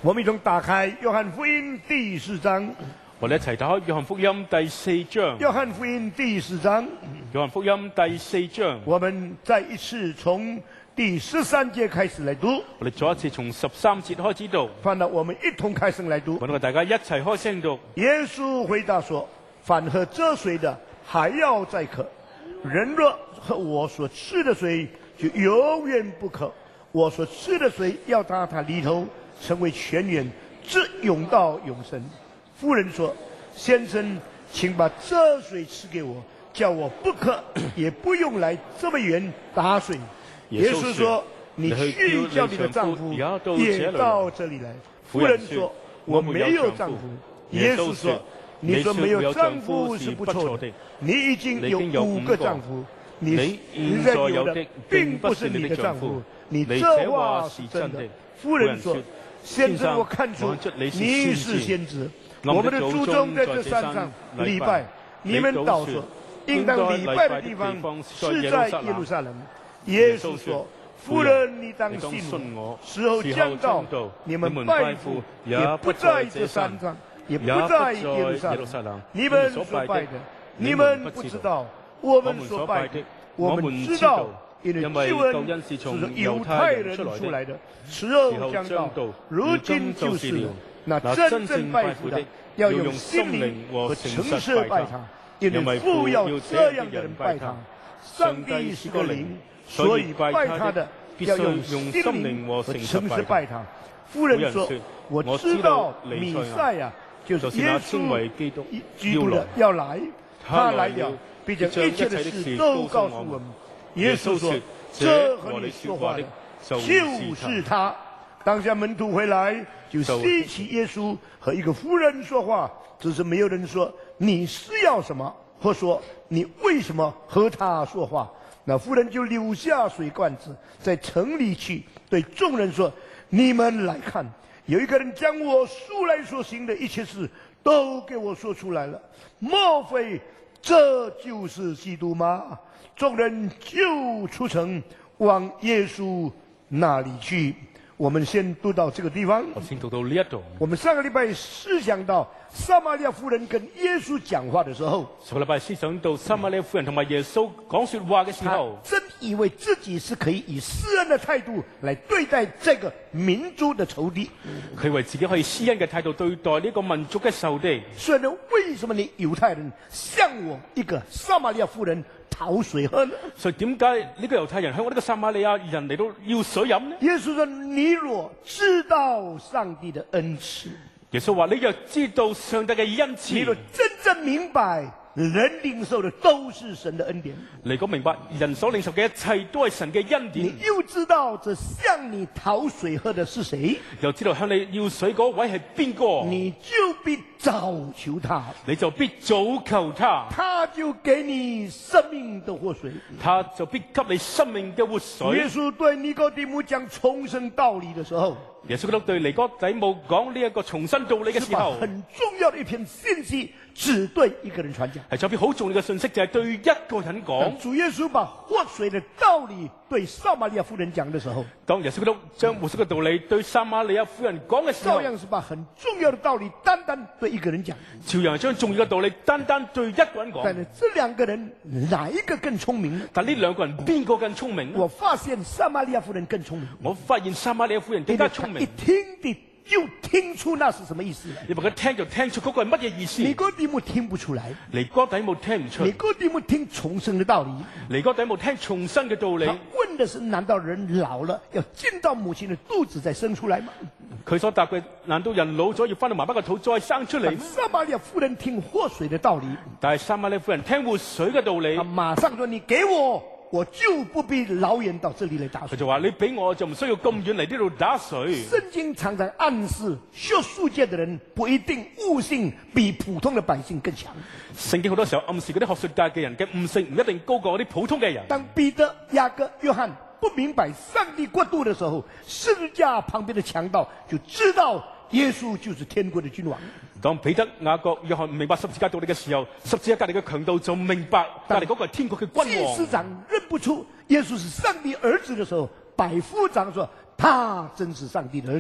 我們一同打開約翰福音第4章。 我哋一齊打開約翰福音第4章。 約翰福音第4章。 約翰福音第4章。 我們再一次從第13節開始來讀。 我哋再一次從13節開始讀。 盼望我們一同開聲來讀。 我哋大家一齊開聲讀。 耶穌回答說：凡喝這水的，還要再渴；人若喝我所賜的水，就永遠不渴。我所賜的水要到他裏頭，成為泉源，直湧到永生。婦人說：先生，請把這水賜給我，叫我不渴，也不用來這麼遠打水。耶穌說：你去叫你的丈夫也到這裏來。婦人說：我沒有丈夫。耶穌說：你說沒有丈夫是不錯的，你已經有5個丈夫，你現在有的並不是你的丈夫，你這話是真的。婦人說：先生，我看出你是先知。我們的祖宗在這山上禮拜，你們倒說應當禮拜的地方是在耶路撒冷。耶穌說：婦人，你當信我，時候將到，你們拜父也不在這山上，也不在耶路撒冷。你們所拜的，你們不知道；我們所拜的，我們知道。因為救恩是從猶太人出來的，時候將到，如今就是了。那真正拜父的，要用心靈和誠實拜他，因為父要這樣的人拜他。上帝是個靈，所以拜他的必須用心靈和誠實拜他。婦人說：我知道彌賽亞就是耶穌基督的要來，他來了，必將一切的事都告訴我們。耶穌說：這和你說話的就是他。當下門徒回來，就稀奇耶穌和一個婦人說話，只是沒有人說你是要什麼，或說你為什麼和他說話。那婦人就留下水罐子，在城裡去對眾人說：你們來看，有一個人將我素來所行的一切事都給我說出來了，莫非這就是基督嗎？眾人就出城往耶穌那裡去。我們先讀到這個地方。 我先讀到呢一度。 我們上個禮拜思想到撒瑪利亞婦人跟耶穌講話的時候， 上個禮拜思想到撒瑪利亞婦人同埋耶穌講說話嘅時候， 真以為自己是可以以施恩的態度來對待這個民族的仇敵。 佢以為自己可以施恩嘅態度對待呢個民族嘅仇敵。 所以呢，為什麼你猶太人向我一個撒瑪利亞婦人討水喝呢？ 所以點解呢個猶太人向我呢個撒瑪利亞人嚟到要水飲呢？ 耶穌說：你若知道上帝的恩賜。 耶穌話：你若知道上帝嘅恩賜， 你若真正明白人領受的都是神的恩典， 你講明白人所領受嘅一切都係神嘅恩典， 你又知道這向你討水喝的是誰， 又知道向你要水嗰位係邊個， 你就必早求他， 你就必早求他， 他就給你生命的活水， 他就必給你生命嘅活水。 耶穌對尼哥底母講重生道理的時候， 耶穌基督對尼哥底母講呢一個重新道理嘅時候， 很重要的一篇信息只對一個人傳講， 係有篇好重要嘅信息，就係對一個人講。 主耶穌把活水的道理對撒瑪利亞婦人講的時候， 當耶穌基督將活水嘅道理對撒瑪利亞婦人講嘅時候， 照樣是把很重要的道理單單對一個人講， 照樣將重要嘅道理單單對一個人講。 但係這兩個人哪一個更聰明呢？ 但呢兩個人邊個更聰明呢？ 我發現撒瑪利亞婦人更聰明。 我發現撒瑪利亞婦人更加聰明。 一聽的就聽出那是什麼意思。 因為佢聽就聽出嗰個係乜嘢意思。 尼哥底母聽不出來。 尼哥底母聽唔出。 尼哥底母聽重生的道理。 尼哥底母聽重生嘅道理。 他問的是：難道人老了要進到母親的肚子再生出來嗎？ 佢所答嘅：難道人老咗要翻到媽媽嘅肚再生出嚟？ 撒瑪利亞婦人聽活水的道理。 但係撒瑪利亞婦人聽活水嘅道理。 他馬上說：你給我。我就不必老遠到這裏來打水。 佢就話：你俾我就唔需要咁遠嚟呢度打水。 聖經常常暗示學術界的人不一定悟性比普通的百姓更強。 聖經好多時候暗示嗰啲學術界嘅人嘅悟性唔一定高過嗰啲普通嘅人。 當彼得、雅各、約翰不明白上帝國度的時候，十字架旁邊的強盜就知道耶穌就是天國的君王。 當彼得、雅各、約翰唔明白十字架道理嘅時候，十字架隔離嘅強盜就明白隔離嗰個係天國嘅君王。祭司長認不出耶穌是上帝兒子的時候，百夫長說他真是上帝的兒子。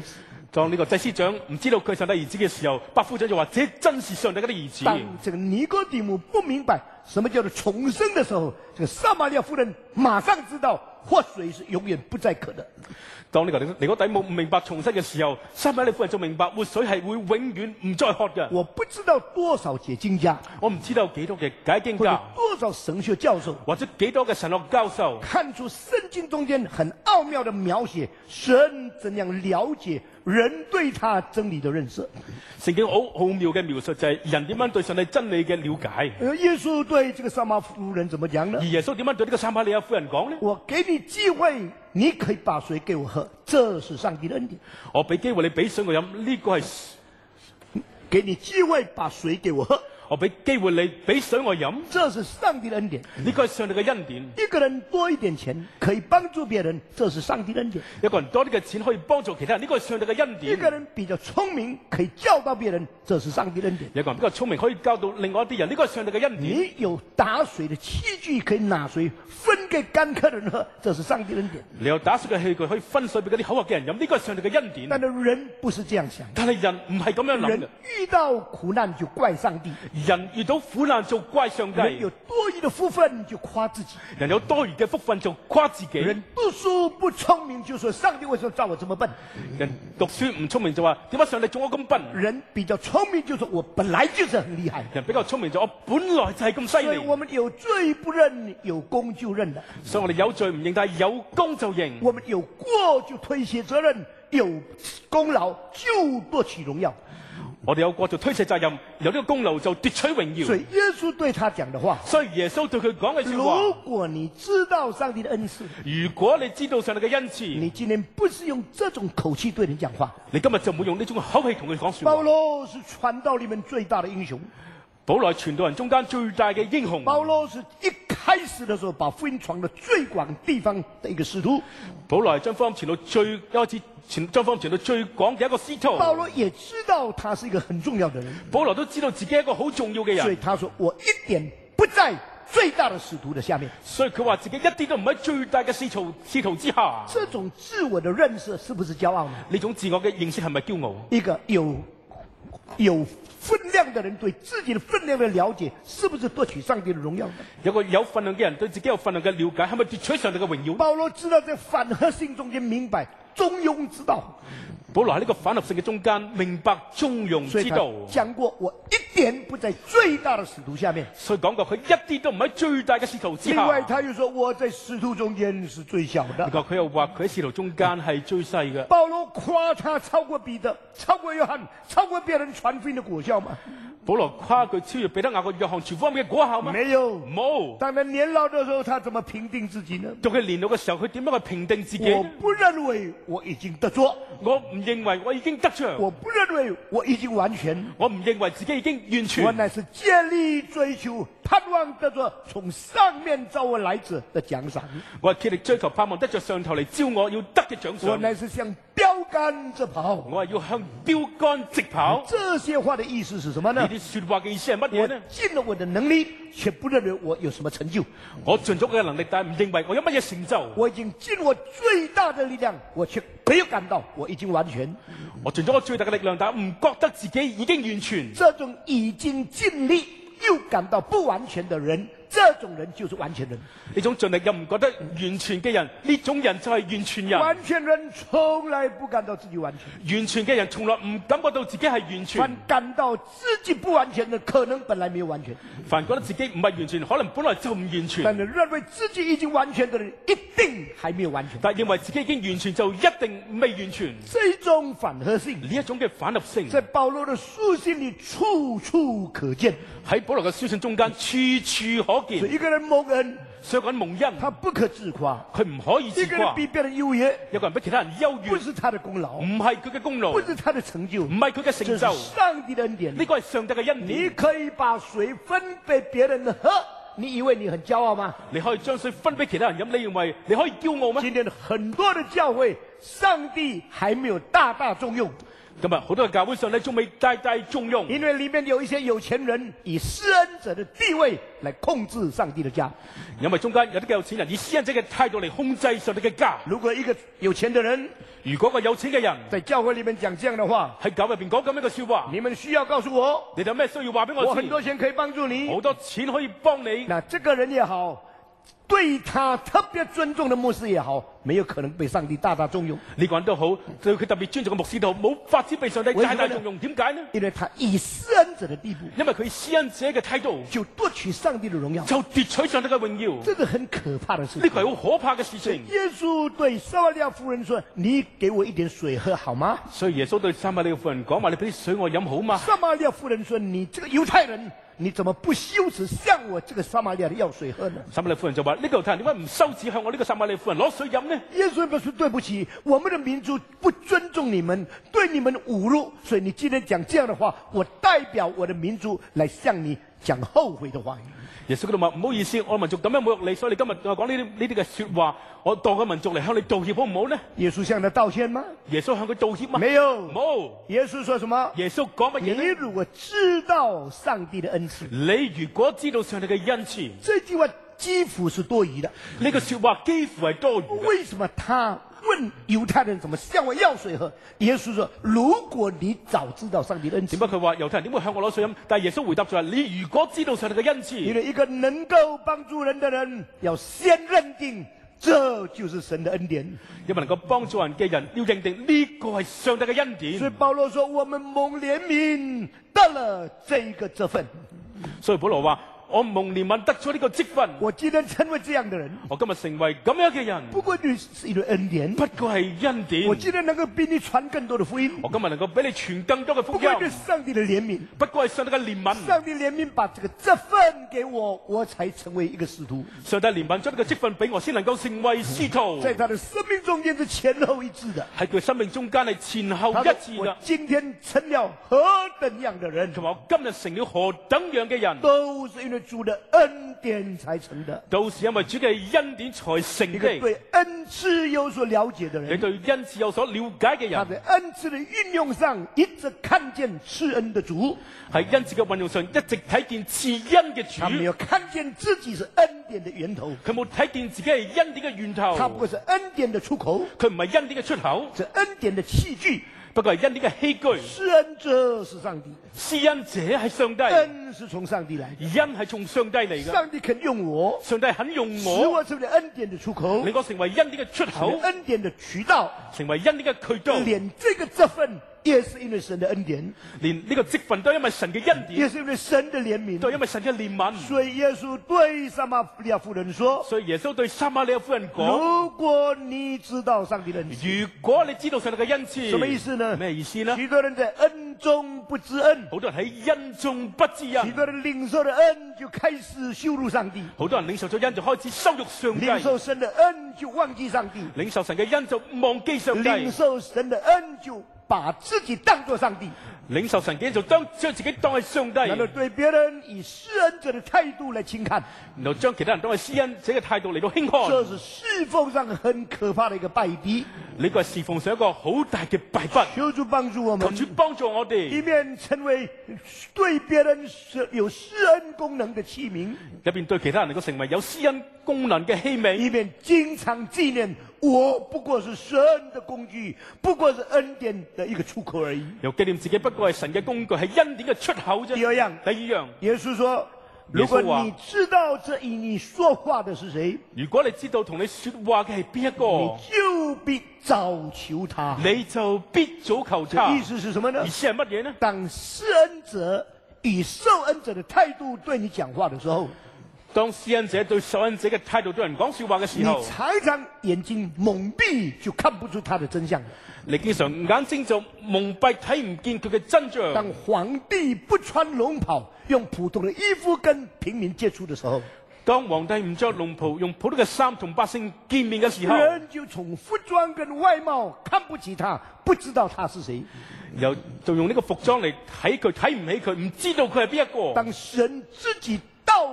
當呢個祭司長唔知道佢係上帝兒子嘅時候，百夫長就話：這真是上帝嘅兒子。 當這個尼哥底母不明白什麼叫做重生的時候，這個撒瑪利亞婦人馬上知道活水是永遠不再渴的。 當呢個尼哥底母唔明白重生嘅時候，撒瑪利亞婦人就明白活水係會永遠唔再渴嘅。 我不知道多少解經家， 我唔知道幾多嘅解經或者家， 多少神學教授， 或者幾多嘅神學教授， 看出聖經中間很奧妙的描寫，神怎樣了解人對他真理的認識。 聖經好奧妙嘅描述就係人點樣對上帝真理嘅了解。 耶穌對這個撒瑪婦人怎麼講呢而？耶穌點樣對呢個撒瑪利亞婦人講呢？ 我給你機會，你可以把水給我喝，這是上帝的恩典。 我俾機會你俾水我飲，呢個係給你機會把水給我喝， 我俾機會你俾水我飲， 這是上帝的恩典。 呢個係上帝嘅恩典。 一個人多一點錢可以幫助別人，這是上帝的恩典。 一個人多啲嘅錢可以幫助其他人，呢個係上帝嘅恩一典。 個人比較聰明可以教導別人，這是上帝的恩典。 有個人比較聰明可以教導另外一啲人，呢個係上帝嘅恩典。 你有打水的器具可以拿水分給乾渴的人喝，這是上帝的恩典。 你有打水嘅器具可以分水俾嗰啲口渴嘅人飲，呢個係上帝嘅恩典。 但是人不是這樣想， 但係人唔係咁樣諗人嘅， 遇到苦難就怪上帝， 人遇到苦難就怪上帝， 人有多餘的福分就誇自己， 人有多餘嘅福分就誇自己， 人讀書不聰明就說上帝為什麼造我這麼笨， 人讀書唔聰明就話點解上帝做我咁笨， 人比較聰明就說我本來就是很厲害。 人比較聰明就我本來就係咁犀所以利。 我們有罪不認，有功就認的。 所以我哋有罪唔認，但係有功就認。 我們有過就推卸責任，有功勞就奪取榮耀。 我哋有過就推卸責任，有呢個功勞就奪取榮耀。 所以耶穌對他講的話， 所以耶穌對佢講嘅說如話， 果你知道上帝的恩賜， 如果你知道上帝嘅恩賜， 你今天不是用這種口氣對人講話。 你今日就唔會用呢種口氣同佢講說保話。 羅是傳道裏面最大的英雄， 保羅係傳道人中間最大嘅英雄。 保羅是一開始的時候把福音傳到最廣地方的一個使徒。 保羅係將福音傳到最開始將福音傳到最廣嘅一個使徒。 保羅也知道他是一個很重要的人， 保羅都知道自己係一個好重要嘅人， 所以他說我一點不在最大的使徒的下面。 所以佢話自己一啲都唔喺最大嘅使徒之下。 這種自我的認識是不是驕傲呢？ 呢種自我嘅認識係咪驕傲？ 一個有分量的人對自己的分量的了解，是不是奪取上帝的榮耀呢？ 有個有分量嘅人對自己有分量嘅了解，係咪奪取上帝嘅榮耀？ 保羅知道在反合性中間明白中庸之道， 保羅喺呢個反合性嘅中間明白中庸所以他之道， 講過我一點不在最大的使徒下面。 所以講過佢一啲都唔喺最大嘅使徒之下。 另外他又說我在使徒中間是最小的。 不過佢又話佢喺使徒中間係最細嘅。 保羅誇他超過彼得，超過約翰，超過別人傳福音的果效嗎？ 保羅誇佢超越彼得、雅各、約翰傳福音嘅果效嗎？ 沒有。 冇。 當他年老的時候，他怎麼評定自己呢？ 到佢年老嘅時候，佢點樣去評定自己？ 我不認為我已經得着， 我唔認為我已經得着， 我不認為我已經完全， 我唔認為自己已經完我全。 乃是竭力追求，盼望得着從上面召我來者的獎賞。 我係竭力追求，盼望得着上頭嚟招我要得嘅獎我賞。 乃是向標杆直跑。 我係要向標杆直跑。 這些話的意思是什麼呢呢？啲說話嘅意思係乜嘢我呢？ 盡了我的能力，卻不認為我有什麼成就。 我盡咗我嘅能力，但係唔認為我有乜嘢成就。 我已經盡我最大的力量，我卻沒有感到我已經完全。 我盡咗我最大嘅力量，但係唔覺得自己已經完全。 這種已經盡力又感到不完全的人，這種人就是完全人。 呢種盡力又唔覺得完全嘅人，呢種人就係完全人。 完全人從來不感到自己完全， 完全嘅人從來唔感覺到自己係完全。 凡感到自己不完全的，可能本來沒有完全。 凡覺得自己唔係完全，可能本來就唔完全。 但是認為自己已經完全的人，一定還沒有完全。 但認為自己已經完全，就一定未完全。 這種反合性， 呢一種嘅反合性， 在保羅的書信裏處處可見。 喺保羅嘅書信中間處處可見。 所以一個人蒙恩， 所以講蒙恩， 他不可自誇。 佢唔可以自一個人比誇。 別人優越， 有個人比其他人優越， 不是他的功勞， 唔係佢嘅功勞， 不是他的成就， 唔係佢嘅成這就是上帝的恩典。 呢個係上帝嘅恩你典。 可以把水分給別人喝，你以為你很驕傲嗎？ 你可以將水分俾其他人飲，你認為你可以驕傲咩？ 今天很多的教會，上帝還沒有大大重用。 今日好多嘅教會上咧，仲未大大重用， 因为里面有一些有钱人以施恩者的地位来控制上帝的家。 因為中間有啲嘅有錢人以施恩者嘅態度嚟控制上帝嘅家。 如果一个有錢的人如果個有錢嘅人在教會里面講這樣的話， 喺教入邊講咁樣嘅說話， 你們需要告訴我， 你哋有咩需要話俾我我知？ 很多錢可以幫助你。 好多錢可以幫你。 那這個人也好，對他特別尊重的牧師也好，沒有可能被上帝大大重用， 呢個人都好，對佢特別尊重嘅牧師都好，冇法子被上帝大大重用。點解呢？ 因為他以施恩者的地步， 因為佢施恩者嘅態度就奪取上帝的榮耀， 就奪取上帝嘅榮耀。 這個很可怕的事情。 呢個係好可怕嘅事情。 耶穌對撒瑪利亞婦人說：你給我一點水喝好嗎？ 所以耶穌對撒瑪利亞婦人講話：你俾啲水我飲好嗎？ 撒瑪利亞婦人說：你這個猶太人，你怎麼不羞恥向我這個撒瑪利亞的要水喝呢？ 撒瑪利亞婦人就話：呢個猶太人點解唔羞恥向我呢個撒瑪利亞婦人攞水飲呢？ 耶穌表示：對不起，我們的民族不尊重你們，對你們侮辱，所以你今天講這樣的話，我代表我的民族來向你講後悔的話語。 耶穌嗰度話：唔好意思，我民族咁樣侮辱你，所以你今日講呢啲嘅說話，我當個民族嚟向你道歉好唔好呢？ 耶穌向他道歉嗎？ 耶穌向佢道歉嗎？ 沒有。 冇。 耶穌說什麼？ 耶穌講乜嘢呢？ 你如果知道上帝的恩賜， 你如果知道上帝嘅恩賜， 這句話幾乎是多餘的。 呢個說話幾乎係多餘嘅。 為什麼他問猶太人怎麼向我要水喝？耶穌說：如果你早知道上帝的恩賜。 點解佢話猶太人點會向我攞水飲？但係耶穌回答就係：你如果知道上帝嘅恩賜， 因為一個能夠幫助人的人，要先認定這就是神的恩典。 因為能夠幫助人嘅人，要認定呢個係上帝嘅恩典。 所以保羅說：我們蒙憐憫得了這個職分。 所以保羅話：我蒙憐憫得咗呢個職分。 我今天成為這樣的人， 我今日成為咁樣嘅人， 不過是一個恩典。 不過係恩典。 我今天能夠比你傳更多的福音， 我今日能夠俾你傳更多嘅福不過是音， 上帝的憐憫。 不過係上帝嘅憐憫。 上帝憐憫把這個職分給我，我才成為一個使徒。 上帝憐憫將呢個職分俾我，先能夠成為使徒。 在他的生命中間是前後一致的。 喺佢生命中間係前後他一致說：我嘅。 今天成了何等樣的人， 同埋我今日成了何等樣嘅人， 都是因為主的恩典才成的。 都是因為主嘅恩典才成一個的。 對恩賜有所了解的人， 你對恩賜有所了解嘅人， 他在恩賜的運用上一直看見賜恩的主， 喺恩賜嘅運用上一直睇見賜恩嘅他沒主。 有看見自己是恩典的源頭， 佢冇睇見自己係恩典嘅源頭， 他不過是恩典的出口， 佢唔係恩典嘅出口， 是恩典的器具。 不過係恩典嘅器具。 施恩者是上帝， 施恩者係上帝， 恩是從上帝來的。 恩係從上帝嚟嘅。 上帝肯用我， 上帝肯用使我， 我成為恩典的出口， 令我成為恩典嘅出成口為，恩典的渠道。 成為恩典嘅渠道。 連這個職分也是因為神的恩典， 連呢個職分都係因為神嘅恩典， 也是因為神的憐憫。 都係因為神嘅憐憫。 所以耶穌對撒瑪利亞婦人說： 所以耶穌對撒瑪利亞婦人講： 如果你知道上帝的恩賜， 如果你知道上帝嘅恩賜， 什麼意思呢？ 咩意思呢？ 許多人在恩中不知恩， 好多人喺恩中不知許恩， 多人領受了恩就開始羞辱上帝， 好多人領受咗恩就開始羞辱上帝， 領受神的恩就忘記上帝， 領受神嘅恩就忘記上帝， 領受神的恩就把自己當作上帝。 領受神嘅恩就將自己當係上帝， 然後對別人以施恩者的態度來輕看， 然後將其他人當係施恩者嘅態度嚟到輕看， 這是侍奉上很可怕的一個敗筆。 呢個係侍奉上一個好大嘅敗筆。 求主幫助我們， 求主幫助我哋， 一面成為對別人有施恩功能的器皿， 一邊對其他人能夠成為有施恩功能嘅器皿， 一面經常紀念我不過是神的工具，不過是恩典的一個出口而已。 又紀念自己不過係神嘅工具，係恩典嘅出口啫。 第二樣， 第二樣， 耶穌說：如果你知道這與你說話的是誰， 如果你知道同你說話嘅係邊一個， 你就必早求他。 你就必早求他。 意思是什麼呢意？思係乜嘢呢？ 當施恩者以受恩者的態度對你講話的時候， 當施恩者對受恩者嘅態度對人講說話嘅時你候， 常常眼睛蒙蔽，就看不出他的真相。 你經常眼睛就蒙蔽，睇唔見佢嘅真相。 當皇帝不穿龍袍，用普通的衣服跟平民接觸的時候， 當皇帝唔着龍袍，用普通嘅衫同百姓見面嘅時候， 人就從服裝跟外貌看不起他，不知道他是誰。 又就用呢個服裝嚟睇佢，睇唔起佢，唔知道佢係邊一個。 當神自己道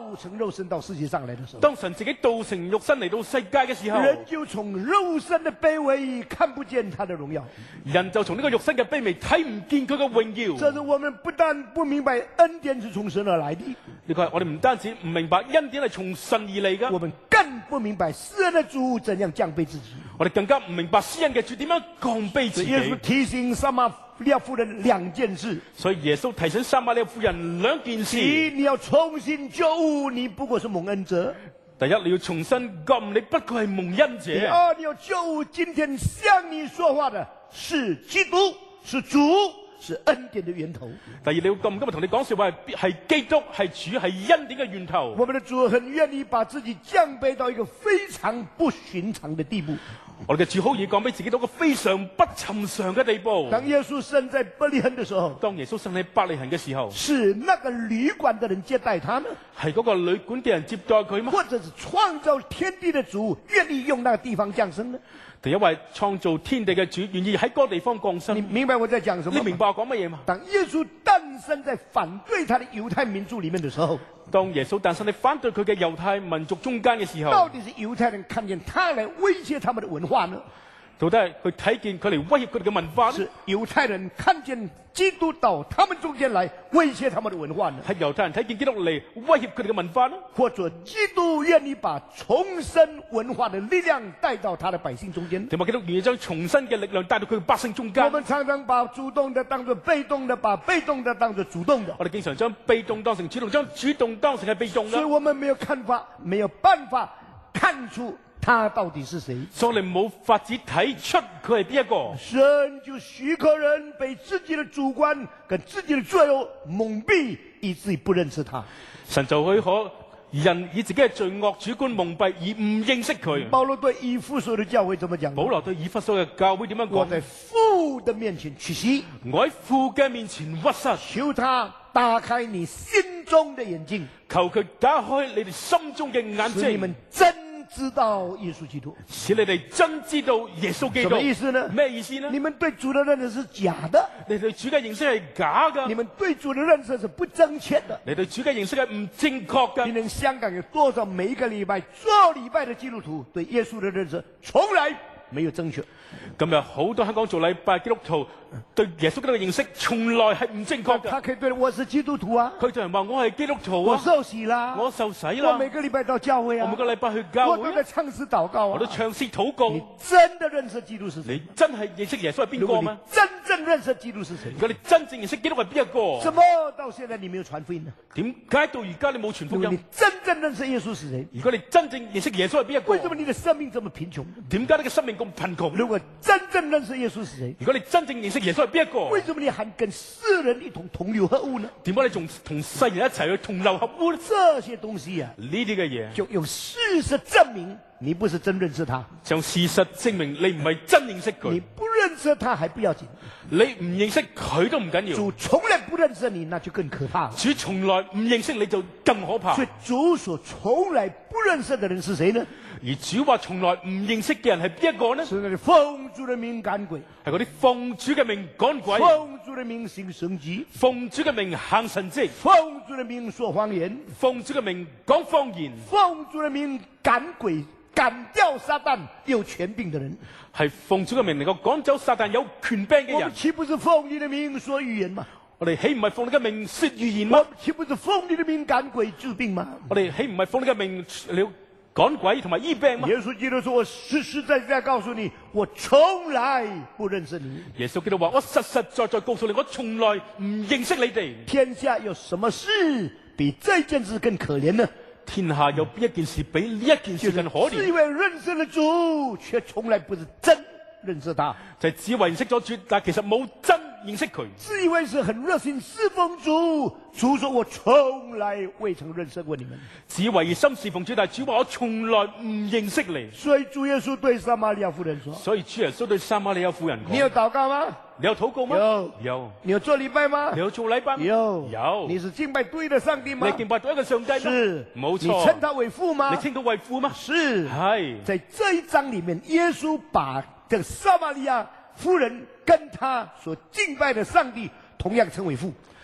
道成肉身到世界上來的時候， 當神自己道成肉身嚟到世界嘅時候， 人就從肉身的卑微看不見他的榮耀。 人就從呢個肉身嘅卑微睇唔見佢嘅榮耀。 這是我們不但不明白恩典是從神而來的， 呢個係我哋唔單止唔明白恩典係從神而嚟㗎， 我們更不明白施恩的主怎樣降卑自己。 我哋更加唔明白施恩嘅主點樣降卑自己。 耶穌提醒撒瑪利亞婦人兩件事， 所以耶穌提醒撒瑪利亞婦人兩件事： 第一，你要重新覺悟，你不過是蒙恩者； 第一，你要重新覺悟，你不過係蒙恩者； 第二，你要覺悟，今天向你說話的是基督，是主，是恩典的源頭。 第二，你要今日同你講說話係基督，係主，係恩典嘅源頭。 我們的主很願意把自己降卑到一個非常不尋常的地步。 我哋嘅主好易降卑自己到一個非常不尋常嘅地步。 當耶穌生在伯利恆的時候， 當耶穌生喺伯利恆嘅時候， 是那個旅館的人接待他呢？ 係嗰個旅館嘅人接待佢嗎？ 或者是創造天地的主願意用那個地方降生呢？ 第一位創造天地嘅主願意喺嗰個地方降生。 你明白我在講什麼？ 你明白我講乜嘢嗎？ 當耶穌誕生在反對他的猶太民族裡面的時候， 當耶穌誕生喺反對佢嘅猶太民族中間嘅時候， 到底是猶太人看見他來威脅他們的文化呢？ 到底係佢睇見佢嚟威脅佢哋嘅文化呢？ 是猶太人看見基督到他們中間來威脅他們的文化呢？ 係猶太人睇見基督嚟威脅佢哋嘅文化呢？ 或者基督願意把重生文化的力量帶到他的百姓中間？ 定話基督願意將重新嘅力量帶到佢嘅百姓中間？ 我們常常把主動的當作被動的，把被動的當作主動的。 我哋經常將被動當成主動，將主動當成係被動所以我們沒有看法，沒有辦法看出他到底是誰。 所以我哋冇法子睇出佢係邊一個。 神就許可人被自己的主觀跟自己的罪惡蒙蔽，以至於不認識他。 神就許可人以自己嘅罪惡主觀蒙蔽而唔認識佢。 保羅對以弗所的教會怎麼講？ 保羅對以弗所嘅教會點樣講？ 我在父的面前屈膝， 我喺父嘅面前屈膝， 求他打開你心中的眼睛， 求佢打開你哋心中嘅眼睛， 使你們真知道耶穌基督。 使你哋真知道耶穌基督。 什麼意思呢？ 咩意思呢？ 你們對主的認識是假的， 你對主嘅認識係假噶。 你們對主的認識是不正確的。 你對主嘅認識係唔正確噶。 今天香港有多少每一個禮拜做禮拜的基督徒對耶穌的認識從來沒有正確。 今日好多香港做禮拜基督徒對耶穌基督嘅認識從來係唔正確嘅。 他可以對我是基督徒啊， 佢就係話我係基督徒我啊， 受洗啦， 我受洗啦， 我每個禮拜到教會啊， 我每個禮拜去教會我都在唱詩禱告啊， 我都唱詩禱告。 你真的認識基督是誰？ 你真係認識耶穌係邊如果你個嗎？ 真正認識基督是誰？ 如果你真正認識基督係邊一個？ 怎麼到現在你沒有傳福音呢？ 點解到而家你冇傳福如果你音？ 真正認識耶穌是誰？ 如果你真正認識耶穌係邊一個？ 為什麼你的生命這麼貧窮？ 點解你嘅生命咁貧窮？ 如果真正認識耶穌是誰？ 如果你真正認識耶穌係邊一個？ 為什麼你還跟世人一同同流合污呢？ 點解你仲同世人一齊去同流合污呢？ 這些東西啊， 呢啲嘅嘢就用事實證明你不是真認識他。 就事實證明你唔係真認識你佢。 不認識他還不要緊， 你唔認識佢都唔緊要。 主從來不認識你，那就更可怕了。 主從來唔認識你就更可怕。 所以主所從來不認識的人是誰呢？ 而主話從來唔認識嘅人係邊一個呢？ 是那些奉主的名趕鬼， 係嗰啲奉主嘅名趕鬼， 奉主的名行神蹟， 奉主嘅名行神蹟， 奉主的名說謊言， 奉主嘅名講謊言， 奉主的名趕鬼，趕掉撒旦有權柄的人。 係奉主嘅名能夠趕走撒旦有權柄嘅人我們。豈不是奉你的名說預言嗎？ 我哋豈唔係奉你嘅名說預言我嗎？ 們豈不是奉你的名趕鬼治病嗎？ 我哋豈唔係奉你嘅名了趕鬼同埋醫病嗎？ 耶穌基督說：“我實實在在告訴你，我從來不認識你。 耶穌基督話：我實實在在告訴你，我從來唔認識你哋。 天下有什麼事比這件事更可憐呢？ 天下有邊一件事比呢一件事更可憐？ 自以為認識了主，卻從來不是真認識他； 就係只為認識咗主，但其實冇真認識佢。 自以為是很熱心侍奉主，主說我從來未曾認識過你們。 只為熱心侍奉主，但係主話我從來唔認識你。 所以主耶穌對撒瑪利亞婦人說： 所以主耶穌對撒瑪利亞婦人講： 你有禱告嗎？ 你有禱告嗎？ 有。 有。 你有做禮拜嗎？ 你有做禮拜嗎？ 有。 有。 你是敬拜對的上帝嗎？ 你敬拜對一個上帝嗎？ 是。 冇錯。 你稱他為父嗎？ 你稱他為父嗎？ 是。 係。 在這一章裡面，耶穌把這個撒瑪利亞婦人跟他所敬拜的上帝同樣稱為父。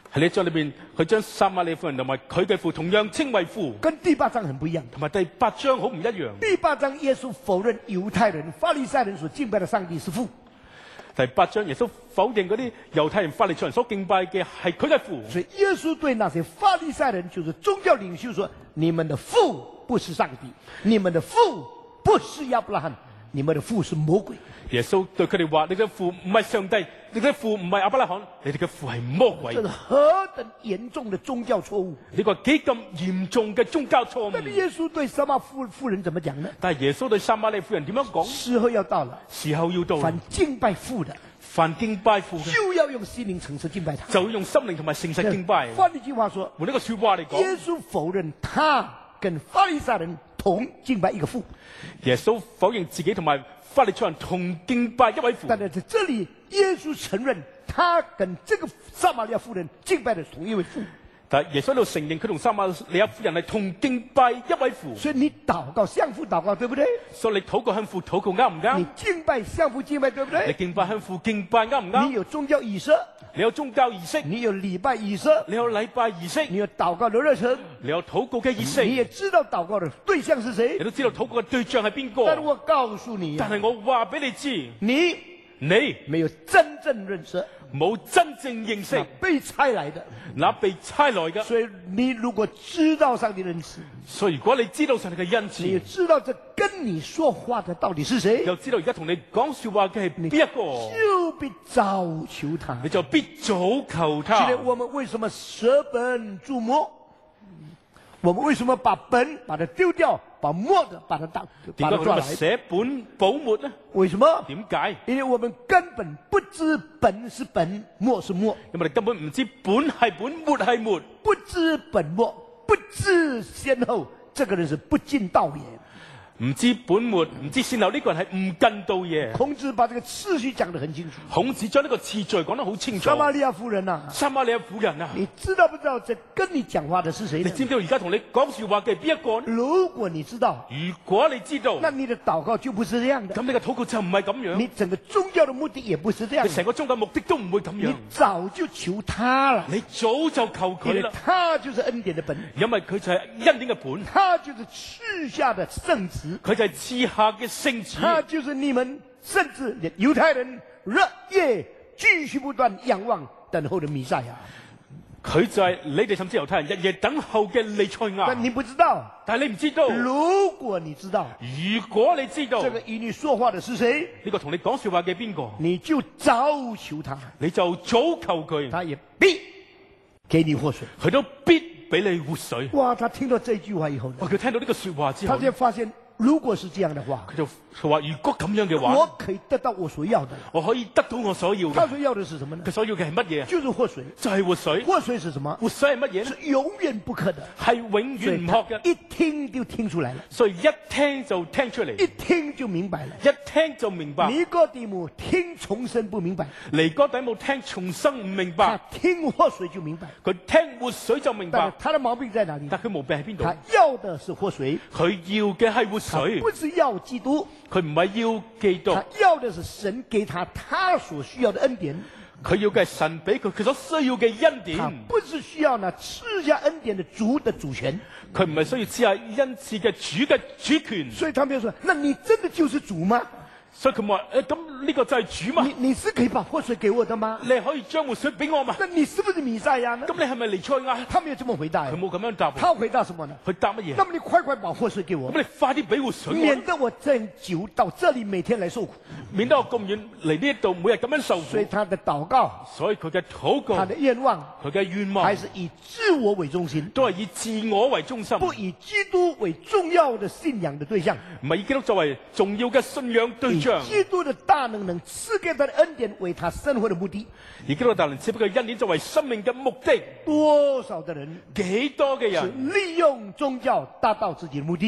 喺呢一章裏邊，佢將撒瑪利亞婦人同埋佢嘅父同樣稱為父， 跟第8章很不一樣。 同埋第8章好唔一樣。 第8章耶穌否認猶太人、法利賽人所敬拜的上帝是父。 第8章耶穌否認嗰啲猶太人、法利賽人所敬拜嘅係佢嘅父。 所以耶穌對那些法利賽人，就是宗教領袖說：你們的父不是上帝，你們的父不是亞伯拉罕，你們的父是魔鬼。 耶穌對佢哋話：你嘅父唔係上帝，你嘅父唔係亞伯拉罕，你哋嘅父係魔鬼。 這是何等嚴重的宗教錯誤！ 呢個幾咁嚴重嘅宗教錯誤。 但是耶穌對撒瑪婦人怎麼講呢？ 但係耶穌對撒瑪利亞婦人點樣講？ 時候要到了， 時候要到了， 凡敬拜父的， 凡敬拜父嘅， 就要用心靈誠實敬拜他。 就要用心靈同埋誠實敬拜。 換一句話說， 換呢個說話嚟講， 耶穌否認他跟法利賽人同敬拜一個父。 耶穌否認自己同埋法利賽人同敬拜一位父。 但是在這裡，耶穌承認他跟這個撒瑪利亞婦人敬拜的同一位父。 但耶穌喺度承認佢同撒瑪利亞婦人係同敬拜一位父。 所以你禱告向父禱告，對不對？ 所以你禱告向父禱告啱唔啱？ 你敬拜向父敬拜，對不你對？ 敬拜向父敬拜啱唔你啱？ 有宗教儀式， 你有宗教儀式， 你有禮拜儀式， 你有禮拜儀式， 你有禱告的熱忱， 你有禱告嘅儀式， 你也知道禱告的對象是誰你。都知道禱告嘅對象係邊個。 但是我告訴你， 但係我話俾你知， 你你沒有真正認識冇真正認識那被差來的。 那被差來嘅。 所以你如果知道上帝的恩賜， 所以如果你知道上帝嘅恩你也賜， 知道這跟你說話的到底是誰， 又知道而家同你講說話嘅係邊一個， 就必早求他。 你就必早求他。 今天我們為什麼捨本逐末？我們為什麼把本把它丟掉，把末的把它點解佢咪抓來？ 捨本保末呢？ 為什麼？ 點解？ 因為我們根本不知本是本，末是末， 因為我哋根本唔知本係本，末係末， 不知本末，不知先後，這個人是不盡道也。 唔知本末，唔知先後，呢個人係唔跟道嘢。 孔子把這個次序講得很清楚。 孔子將呢個次序講得好清楚。 撒瑪利亞婦人啊， 撒瑪利亞婦人啊， 你知道不知道這跟你講話的是誰呢？ 你知唔知道而家同你講說話嘅係邊一個呢？ 如果你知道， 如果你知道， 那你的禱告就不是這樣的， 咁你嘅禱告就唔係咁樣， 你整個宗教的目的也不是這樣的， 你成個宗教目的都唔會咁樣你。早就求他了， 你早就求因為佢啦， 他就是恩典的本， 因為佢就係恩典嘅本， 他就是賜下的聖子， 佢就係賜下嘅聖子， 他就是你們甚至連猶太人日夜繼續不斷仰望等候的彌賽亞。 佢就係你哋甚至猶太人日夜等候嘅彌賽亞。 但你不知道， 但係你唔知道， 如果你知道如果你知道這個與你說話的是誰， 呢個同你講說話嘅邊個， 你就早求他， 你就早求佢， 他也必給你活水。 佢都必俾你活水。 哇！他聽到這句話以後呢， 哇！佢聽到呢個說話之他後， 就發現，如果是這樣的話， 佢就話：如果咁樣嘅話， 我可以得到我所要的。 我可以得到我所要嘅。 他所要的是什麼呢佢？所要嘅係乜嘢？ 就是活水。 就係活水。 活水是什麼？ 活水係乜嘢是呢？ 永遠不渴的。 係永遠唔渴嘅。 一聽就聽出來了， 所以一聽就聽出嚟， 一聽就明白了。 一聽就明白。 尼哥底母聽重生不明白， 尼哥底母聽重生唔明他白， 聽活水就明白。 佢聽活水就明白但是。他的毛病在哪裡？ 但佢毛病喺邊度？ 他要的是活水， 佢要嘅係活他水， 不是要基督， 佢唔係要基督， 他要的是神給他所需要的恩典。 佢要嘅係神俾佢所需要嘅恩典。 他不是需要呢賜下恩典的主權。 佢唔係需要知下恩賜嘅主權。 所以他們就說：那你真的就是主嗎？ 所以佢話：咁呢個就係主嘛？ 你是可以把活水給我的嗎？ 你可以將活水俾我嘛？ 那你是不是彌賽亞呢？ 咁你係咪彌賽亞？ 他沒有這麼回答呀佢。冇咁樣答。 他回答什麼呢？ 佢答乜嘢？ 那麼你快快把活水給我咁，你快啲俾活水我免，得我這久到這裡每天來受苦。 免得我咁遠嚟呢度每日咁樣受苦。 所以他的禱告， 所以佢嘅禱告他，的願望， 佢嘅願望還是以自我為中心， 都係以自我為中心， 不以基督為重要的信仰的對象， 唔係以基督作為重要嘅信仰對以象。 基督的大能賜給他的恩典為他生活的目的。 而基督大能賜俾佢恩典作為生命嘅目的， 多少的人幾多嘅是人利用宗教達到自己的目的，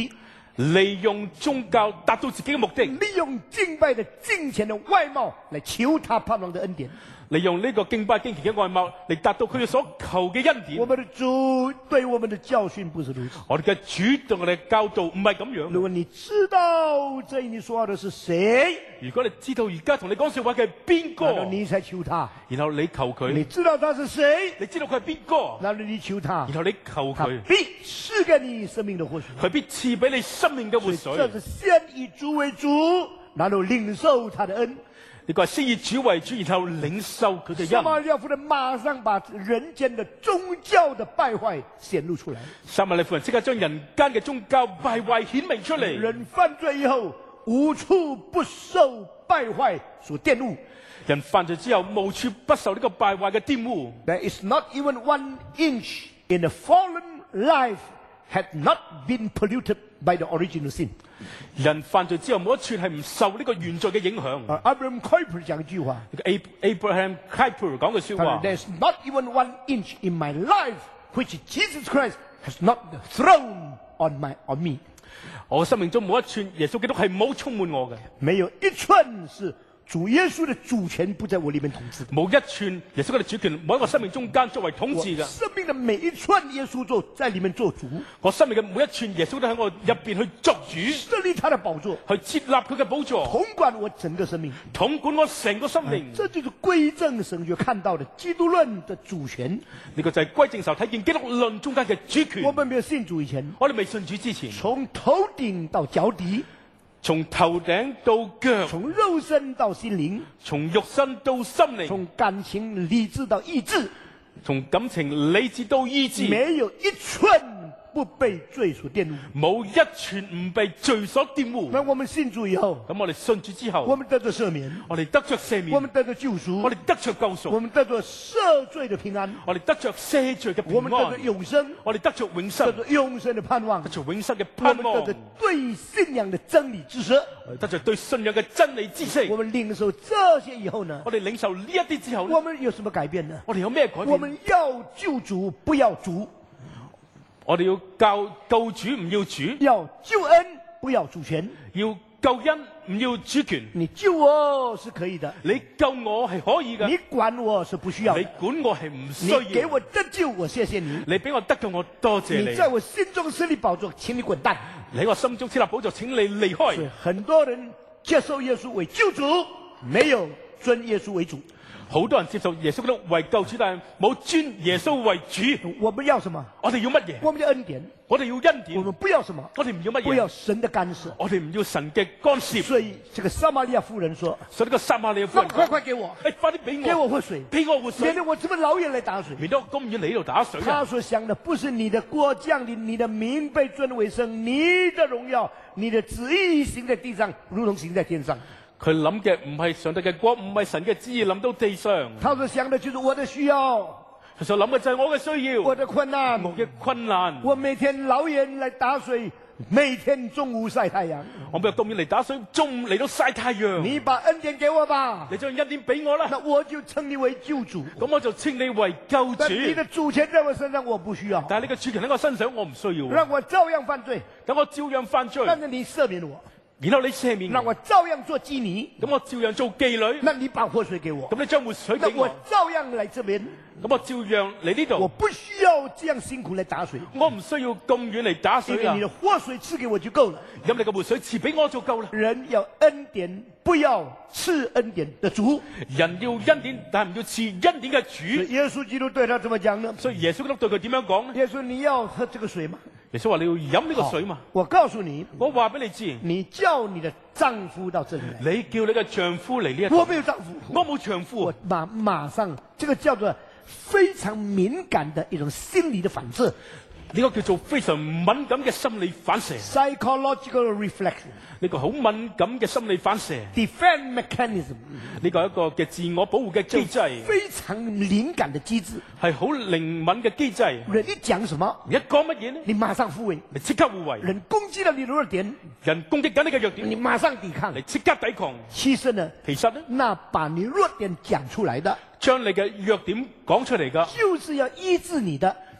利用宗教達到自己嘅目的， 利用敬拜的敬虔的外貌來求他盼望的恩典。 利用呢個敬拜敬虔嘅外貌嚟達到佢哋所求嘅恩典。 我們的主對我們的教訓不是如此。 我哋嘅主對我哋嘅教導唔係咁樣。 如果你知道這你說話的是誰， 如果你知道而家同你講說話嘅係邊個， 然後你才求他。 然後你求佢， 你知道他是誰， 你知道佢係邊個， 然後你求他， 然後你求他佢， 必賜給你生命的活水。 佢必賜俾你生命嘅活水。 這是先以主為主，然後領受他的恩。 呢個係先以主為主，然後領受佢嘅恩。 撒瑪利亞婦人馬上把人間的宗教的敗壞顯露出來。 撒瑪利亞婦人即刻將人間嘅宗教敗壞顯明出嚟。 人犯罪以後，無處不受敗壞所玷污。 人犯罪之後，無處不受呢個敗壞嘅玷污。 There is not even 1 inch in the fallen life had not been polluted by the original sin。 人犯罪之後，冇一寸係唔受呢個原罪嘅影響。 Abraham Kuyper 講一句話， 呢個 Abraham Kuyper 講嘅說話。 There's not even 1 inch in my life which Jesus Christ has not thrown on me。 我生命中冇一寸耶穌基督係冇充滿我嘅。 沒有一寸是主耶穌的主權不在我裏面統治的。 冇一寸耶穌嘅主權冇喺我生命中間作為統治嘅。 生命的每一寸耶穌在裏面做主。 我生命嘅每一寸耶穌都喺我入邊去作主， 設立他的寶座， 去設立佢嘅寶座， 統管我整個生命， 統管我成個生命。 這就是歸正神學看到的基督論的主權。 呢個就係歸正時候睇見基督論中間嘅主權。 我們沒有信主以前， 我哋未信主之前， 從頭頂到腳底， 從頭頂到腳， 從肉身到心靈， 從肉身到心靈， 從感情理智到意志， 從感情理智到意志， 沒有一寸不被罪所玷污， 冇一寸唔被罪所玷污。 那我們信主以後， 咁我哋信主之後， 我們得着赦免， 我哋得着赦免， 我們得着救贖， 我哋得着救我贖， 們得着赦罪的平安， 我哋得着赦罪嘅平我們得着安， 永生， 我哋得着永得生， 着永生的盼望， 得着永生嘅我盼望， 們得着對信仰的真理知識。 我哋得着對信仰嘅真理知識。 我們領受這些以後呢， 我哋領受呢一啲之後呢， 我們有什麼改變呢？ 我哋有咩改變？ 我們要救主，不要主； 我哋要救主，唔要主； 要救恩，不要主權。 要救恩，唔要主權。 你救我是可以的， 你救我係可以嘅， 你管我是不需要的。 你管我係唔需你給要。 我得救，我謝謝你。 你俾我得救，我多謝你。 你在我心中設立寶座，請你滾蛋。 你喺我心中設立寶座，請你離開。 所以很多人接受耶穌為救主，沒有尊耶穌為主。 好多人接受耶穌基督為救主，但係冇尊耶穌為主。 我們要什麼？ 我哋要乜嘢？ 我們要恩典。 我哋要恩典。 我們不要什麼？ 我哋唔要乜嘢？ 不要神的干涉。 我哋唔要神嘅干涉。 所以這個撒瑪利亞婦人說： 所以呢個撒瑪利亞婦那人講， 麼快給我， 快啲俾給我活水， 俾我活水免，得我這麼老遠來打水。 免得我咁遠嚟呢度打水啊！ 他所想的不是你的國降臨，你的名被尊為聖，你的榮耀，你的旨意行在地上，如同行在天上。 佢諗嘅唔係上帝嘅國，唔係神嘅旨意臨到地上。 他所想的就是我的需要， 佢所諗嘅就係我嘅需要， 我的困難， 我嘅困難。 我每天老遠來打水，每天中午曬太陽。 我每日咁遠嚟打水，中午嚟到曬太陽。 你把恩典給我吧， 你將恩典俾我啦， 那我就稱你為救主。 咁我就稱你為救主。 但你的主權在我身上，我不需要。 但係你嘅主權喺我身上，我唔需要。 讓我照樣犯罪， 等我照樣犯罪， 但是你赦免我。 然後你赦免讓我照樣做妓女， 咁我照樣做妓女。 那你把活水給我， 咁你將活水那我俾我， 照樣來這邊。 咁我照樣嚟呢度。 我不需要這樣辛苦來打水， 我唔需要咁遠嚟打水啊因為你！的活水賜給我就夠了。 咁你嘅活水賜俾我就夠啦。 人要恩典，不要賜恩典的主。 人要恩典，但係唔要賜恩典嘅所以主。 耶穌基督對他怎麼講呢？ 所以耶穌基督對佢點樣講呢？ 耶穌，你要喝這個水嗎？ 耶穌話你要飲呢個水嘛。 我告訴你， 我話俾你知， 你叫你的丈夫到這裡來。 你叫你嘅丈夫嚟呢一度。 我沒有丈夫， 我冇丈夫我。馬上，這個叫做非常敏感的一種心理的反射。 呢個叫做非常敏感嘅心理反射。 psychological reflection， 呢個好敏感嘅心理反射。 defense mechanism， 呢個係一個嘅自我保護嘅機制， 非常敏感的機制。 係好靈敏嘅機制。 人一講什麼， 一講乜嘢呢？ 你馬上護衛； 你即刻護衛。 人攻擊了你的弱點， 人攻擊緊你嘅弱點， 你馬上抵抗你。即刻抵抗。 其實呢， 其實呢， 那把你弱點講出來的， 將你嘅弱點講出嚟噶， 就是要醫治你的，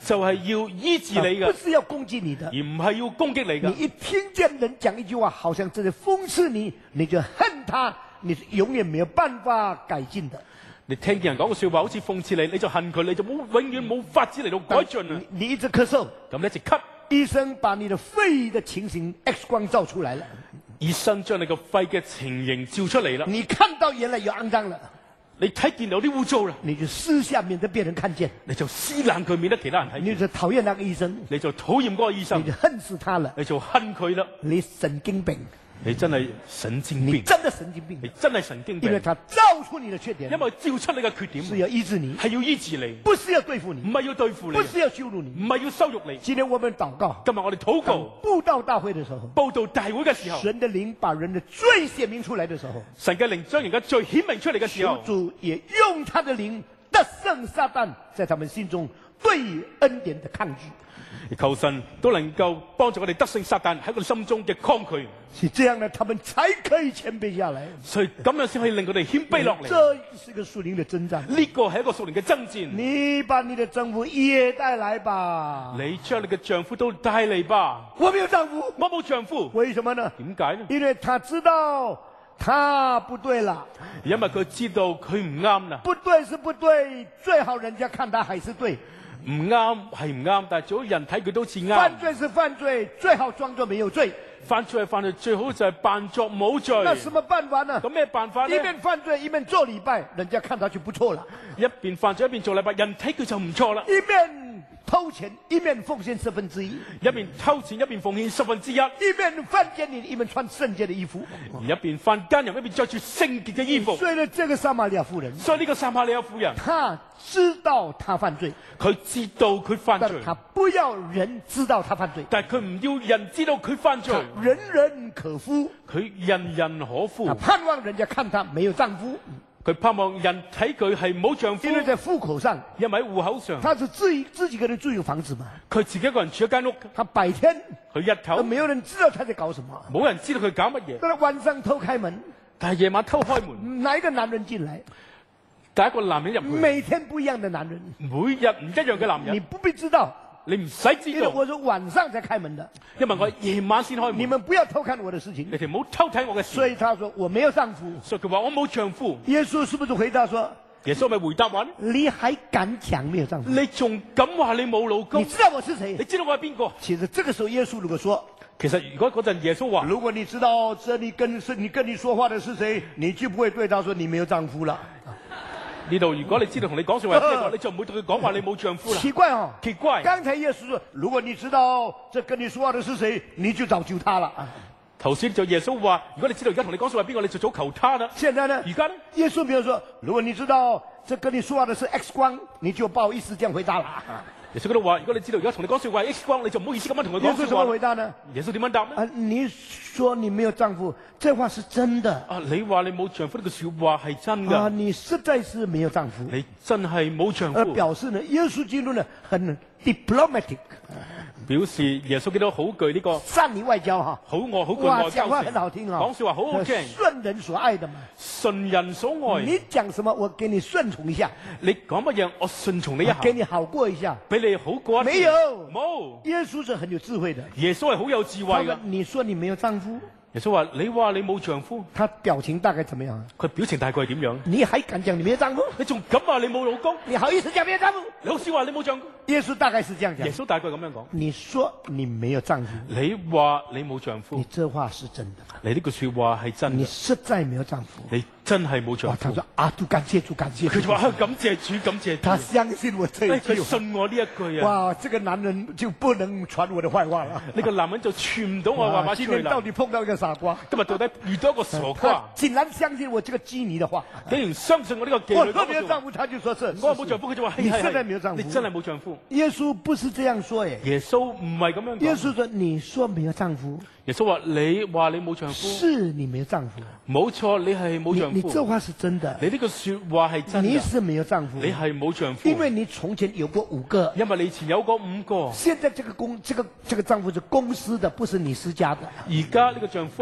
就係要醫治你嘅， 不是要攻擊你的而。唔係要攻擊你你嘅。 一聽見人講一句話，好像這是諷刺你，你就恨他，你是永遠沒有辦法改進的。 你聽見人講個說話好似諷刺你，你就恨佢，你就永遠冇法子嚟到改進啊！ 你一直咳嗽， 咁你一直咳， 醫生把你的肺的情形 X 光照出來了， 醫生將你個肺嘅情形照出嚟啦， 你看到原來有骯髒了， 你睇見有啲污糟啦， 你就私下免得別人看見， 你就撕爛佢，免得其他人睇見， 你就討厭那個醫生， 你就討厭嗰個醫生你，就恨死他了， 你就恨佢啦， 你神經病， 你真係神經病， 你真的神經病你，真係神經病， 因為他照出你的缺點因，為照出你嘅缺點是要醫治你， 係要醫治你， 不是要對付唔你， 係要對付你， 不是要羞辱你。 唔係要羞辱你。 今天我們禱告， 今日我哋禱告布道大會的時候， 報道大會嘅時候， 神的靈把人的罪顯明出來的時候， 神嘅靈將人嘅罪顯明出嚟嘅時求候， 主也用他的靈得勝撒旦在他們心中對恩典的抗拒。 求神都能夠幫助我哋得勝撒旦喺佢哋心中嘅抗拒， 是這樣呢，他們才可以謙卑下來。 所以咁樣先可以令佢哋謙卑落嚟。 這是個屬靈的征戰。 呢個係一個屬靈嘅爭戰。 你把你的丈夫也帶來吧。 你將你嘅丈夫都帶嚟吧。 我沒有丈夫， 我冇丈夫， 為什麼呢？ 點解呢？ 因為他知道他不對了。 因為佢知道佢唔啱啦， 不對是不對，最好人家看他還是對。 唔啱係唔啱，但係最好人睇佢都似啱。 犯罪是犯罪，最好裝作沒有罪。 犯罪係犯罪，最好就係扮作冇罪。 那什麼辦法呢？ 咁咩辦法呢？ 一邊犯罪一邊做禮拜，人家看他就不錯了； 一邊犯罪一邊做禮拜，人睇佢就唔錯啦。 一邊偷錢一邊奉獻1/10， 一邊偷錢一邊奉獻1/10， 一邊犯奸淫一邊穿聖潔的衣服。 一邊犯奸淫一邊着住聖潔嘅衣服。 所以呢，這個撒瑪利亞婦人， 所以呢個撒瑪利亞婦人， 她知道她犯罪， 佢知道佢犯罪， 但她不要人知道她犯罪， 但係佢唔要人知道佢犯罪， 她人人可夫， 佢人人可夫她，盼望人家看她沒有丈夫， 佢盼望人睇佢係冇丈夫， 因為在戶口上， 因為喺戶口上， 她是自己一個人住有房子嘛， 佢自己一個人住一間屋， 她白天佢日頭沒有人知道她在搞什麼， 冇人知道佢搞乜嘢， 但係晚上偷開門， 但係夜晚偷開門， 哪一個男人進來？ 第一個男人入去， 每天不一樣的男人， 每日唔一樣嘅男人， 你不必知道， 你唔使知道， 因為我是晚上才開門的， 因為我夜晚先開門， 你們不要偷看我的事情。 你哋唔好偷睇我嘅事。 所以他說我沒有丈夫。 所以佢話我冇丈夫。 耶穌是不是回答說， 耶穌咪回答話： 你還敢講沒有丈夫？ 你仲敢話你冇老公你？知道我是誰你？知道我係邊個？ 其實這個時候耶穌如果說， 其實如果嗰陣耶穌話， 如果你知道這裏跟你說話的是誰，你就不會對他說你沒有丈夫了。 呢度如果你知道同你講說話係邊個，你就唔會同佢講話你冇丈夫啦。 奇怪哦， 奇怪， 剛才耶穌說，如果你知道這跟你說話的是誰，你就早救他了。 頭先就耶穌話，如果你知道而家同你講說話係邊個，你就早求他啦。 現在呢？ 而家呢？ 耶穌沒有說，如果你知道這跟你說話的是 X 光，你就不好意思這樣回答了。 耶穌嗰度話，如果你知道而家同你講說話係 X 光，你就唔好意思咁樣同佢耶穌怎麼講說話。 回答呢？ 耶穌點樣答呢？ 你說你沒有丈夫，這話是真的。 你話你冇丈夫呢句說話係真㗎。 你實在是沒有丈夫。 你真係冇丈夫。 表示呢，耶穌基督呢很 diplomatic， 表示耶穌基督好具呢個善於外交哈。 好具哇， 外交講話性很好聽啊， 講說話好好聽， 順人所愛的嘛。 順人所愛。 你講什麼，我給你順從一下。 你講乜嘢，我順從你一下， 給你好過一下。 俾你好過一次。 沒有， 冇。 耶穌是很有智慧的。 耶穌係好有智慧㗎。 你說你沒有丈夫， 耶穌話：你話你冇丈夫， 他表情大概怎麼樣？ 佢表情大概係點樣？ 你還敢講你沒有丈夫？ 你仲敢話你冇老公？ 你好意思講沒有丈夫？ 你好少話你冇丈夫？ 耶穌大概是這樣耶講。 穌大概咁樣講。 你說你沒有丈夫， 你話你冇丈夫你，這話是真的。 你呢句說話係真你嘅， 實在沒有丈夫。 你真係冇丈哇，他夫。 說啊，主感謝主，感謝主。 佢就話：感謝主，感謝主。 他相信我這一句佢話。 信我呢一句啊！ 哇，這個男人就不能傳我的壞話了。 呢個男人就傳唔到我話話出去啦今天到。底碰到一個傻瓜， 今日到底遇到一個傻瓜他，竟然相信我這個妓女的話。 竟然相信我呢個我妓女講嘅說話。 說沒有丈夫，他就說是。 我話冇丈夫，佢就話： 你係實在沒有丈夫。 你真係冇丈夫。 耶穌不是這樣說耶。 耶穌唔係咁樣講。 耶穌說：你說沒有丈夫， 耶穌話：你話你冇丈夫， 是你沒有丈夫。 冇錯，你係冇丈夫。 你這話是真的。 你呢個說話係真嘅， 你是沒有丈夫， 你係冇丈夫， 因為你從前有過5個， 因為你以前有過5個， 現在這個丈夫是公司的，不是你私家的。 而家呢個丈夫係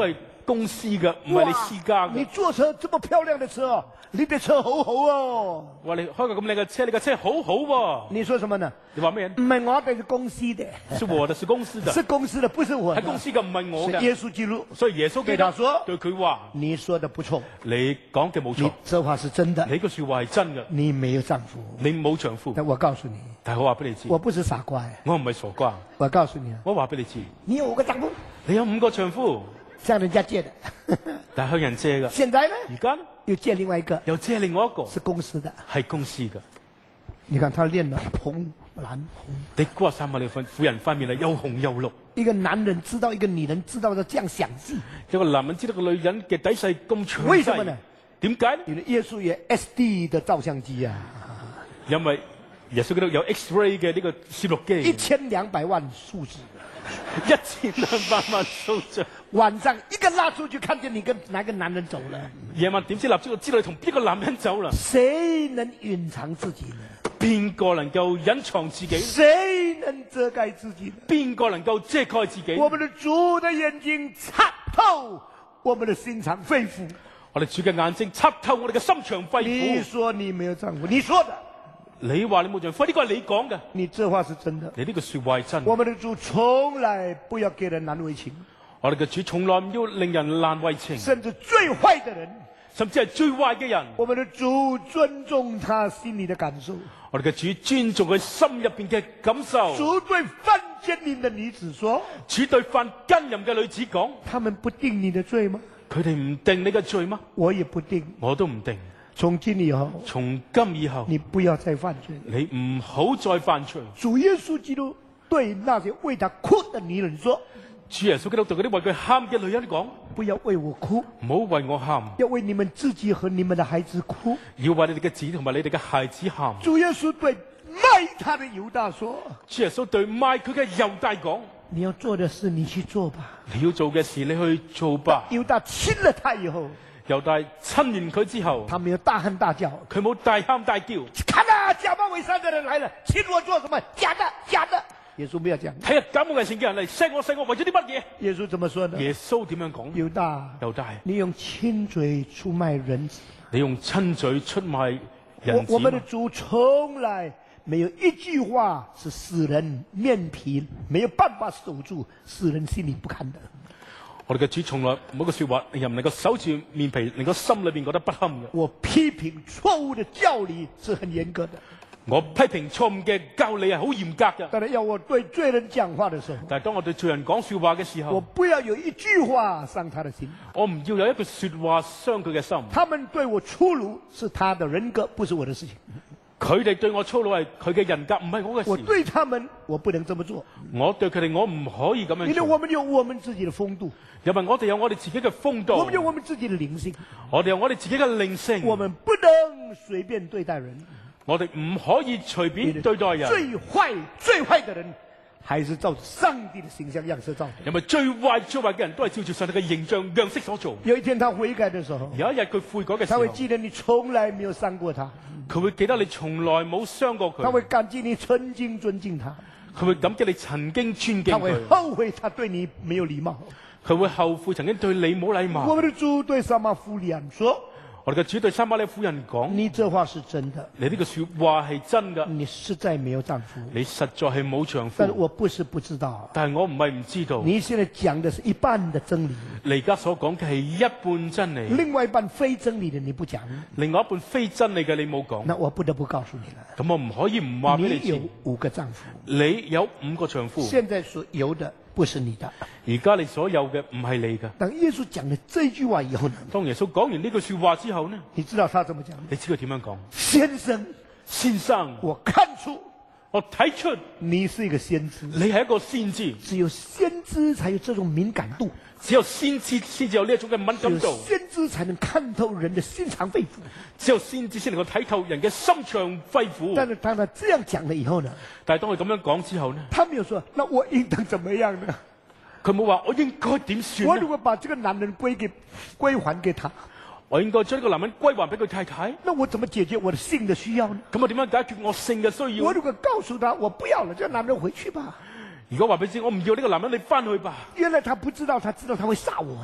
公司嘅，唔係你私家你嘅。 坐車這麼漂亮的車，你的車好好哦。 話你開個咁靚嘅車，你嘅車好好喎。 你說什麼呢？ 你話咩？ 唔係我哋，是公司的， 是我的，是公司的， 是公司的，不是我的。 係公司嘅，唔係我嘅。 是耶穌基督。 所以耶穌基督對他說對佢話： 你說的不錯， 你講嘅冇錯你，這話是真的。 你個說話係真嘅。 你沒有丈夫， 你冇丈夫， 但我告訴你， 但係我話俾你知， 我不是傻瓜。 我唔係傻瓜。 我告訴你， 我話俾你知， 你有5個丈夫， 你有5個丈夫， 向人家借的， 但係向人借嘅。 現在呢而家呢又借另外一個， 又借另外一個， 是公司的。 係公司嘅。 你看他練了紅藍紅。 你估下撒瑪利亞婦人塊面係又紅又綠。 一個男人知道一個女人知道的這樣詳細， 一個男人知道個女人嘅底細咁詳細， 為什麼呢？ 點解呢？ 因為耶穌有 SD 的照相機啊， 因為耶穌基督有 X-ray 嘅呢個攝錄機 ，1200萬數字， 1200萬數字。 晚上一個蠟燭就看見你跟哪個男人走了。 夜晚點知立即就知道你同邊個男人走啦？ 誰能隱藏自己呢？ 邊個能夠隱藏自己？ 誰能遮蓋自己呢？ 邊個能夠遮蓋自己？ 我們的主的眼睛插透我們的心腸肺腑。 我哋主嘅眼睛插透我哋嘅心腸肺腑。 你說你沒有丈夫，你說的， 你話你冇丈夫，呢個係你講嘅。 你這話是真的。 你呢個說話係真。 我們的主從來不要給人難為情， 我哋嘅主從來唔要令人難為情， 甚至最壞的人， 甚至係最壞嘅人。 我們的主尊重他心裏的感受。 我哋嘅主尊重佢心入邊嘅感受。 主對犯奸淫的女子說： 主對犯奸淫嘅女子講： 他們不定你的罪嗎？ 佢哋唔定你嘅罪嗎？ 我也不定。 我都唔定。 從今以後， 從今以後， 你不要再犯罪。 你唔好再犯罪。 主耶穌基督對那些為他哭的女人說： 主耶穌基督對嗰啲為佢喊嘅女人講： 不要為我哭， 唔好為我喊， 要為你們自己和你們的孩子哭。 要為你哋嘅子同埋你哋嘅孩子喊。 主耶穌對賣他的猶大說： 主耶穌對賣佢嘅猶大講： 你要做的事你去做吧。 你要做嘅事你去做吧。 猶大親了他以後， 猶大親完佢之後， 他沒有大喊大叫， 佢冇大喊大叫。 看啊，假冒偽善的人來了，親我做什麼？假的，假的。耶穌沒有講。 睇下假冒偽善嘅人嚟錫我，為咗啲乜嘢？ 耶穌怎麼說呢？ 耶穌點樣講？ 猶大， 猶大， 你用親嘴出賣人子。 你用親嘴出賣人子。 我們的主從來沒有一句話是使人面皮沒有辦法守住，使人心裡不堪的。 我哋嘅主從來冇一個說話，又唔能夠守住面皮，令個心裏邊覺得不堪嘅。 我批評錯誤的教理是很嚴格的， 我批評錯誤嘅教理係好嚴格嘅。 但是要我對罪人講話的時候， 但係當我對罪人講說話嘅時我候， 不要有一句話傷他的心。 我唔要有一句說話傷佢嘅心。 他們對我粗魯是他的人格，不是我的事情。 佢哋對我粗魯係佢嘅人格，唔係我嘅我事。 對他們我不能這麼做， 我對佢哋我唔可以咁樣做， 因為我們有我們自己的風度， 因為我哋有我哋自己嘅風度， 我們有我們自己的靈性， 我哋有我哋自己嘅靈性， 我們不能隨便對待人。 我哋唔可以隨便對待人。 最壞的人，還是照上帝的形象樣式造的。 因為最壞嘅人都係照住上帝嘅形象樣式所做。 有一天他悔改的時候， 有一日佢悔改嘅時候， 他會記得你從來沒有傷過他， 佢會記得你從來冇傷過佢， 他會感激你曾經尊敬他， 佢會感激你曾經尊敬他會佢， 後悔他對你沒有禮貌。 佢會後悔曾經對你冇禮貌。 我們的主對撒瑪弗利亞說： 我哋嘅主對撒瑪利亞婦人講： 你這話是真的， 你呢個說話係真㗎， 你實在沒有丈夫。 你實在係冇丈但是夫。 我不是不知道， 但係我唔係唔知道， 你現在講的是一半的真理， 你而家所講嘅係一半真理， 另外一半非真理的你不講， 另外一半非真理嘅你冇講。 那我不得不告訴你了。 咁我唔可以唔話俾你你有知， 5個丈夫， 你有5個丈夫， 現在所有的不是你的。 而家你所有嘅唔係你嘅。 當耶穌講了這句話以後呢， 當耶穌講完呢句說話之後呢， 你知道他怎麼講？ 你知佢點樣講？ 先生， 先生， 我看出我睇出你是一個先知， 你係一個先知， 只有先知才有這種敏感度， 只有先知先至有呢一種嘅敏只有感度， 先知才能看透人的心腸肺腑。 只有先知先能夠睇透人嘅心腸肺腑。 但是當他這樣講了以後呢， 但係當佢咁樣講之後呢， 他沒有說，那我應當怎麼樣呢？ 佢冇話我應該點算呢？ 我如果把這個男人歸還給他， 我應該將呢個男人歸還俾佢太太。 那我怎麼解決我的性的需要呢？ 咁我點樣解決我性嘅需要？ 我如果告訴他我不要了，這個男人回去吧。 如果話俾你知，我唔要呢個男人，你翻去吧。 原來他不知道，他知道他會殺我呀。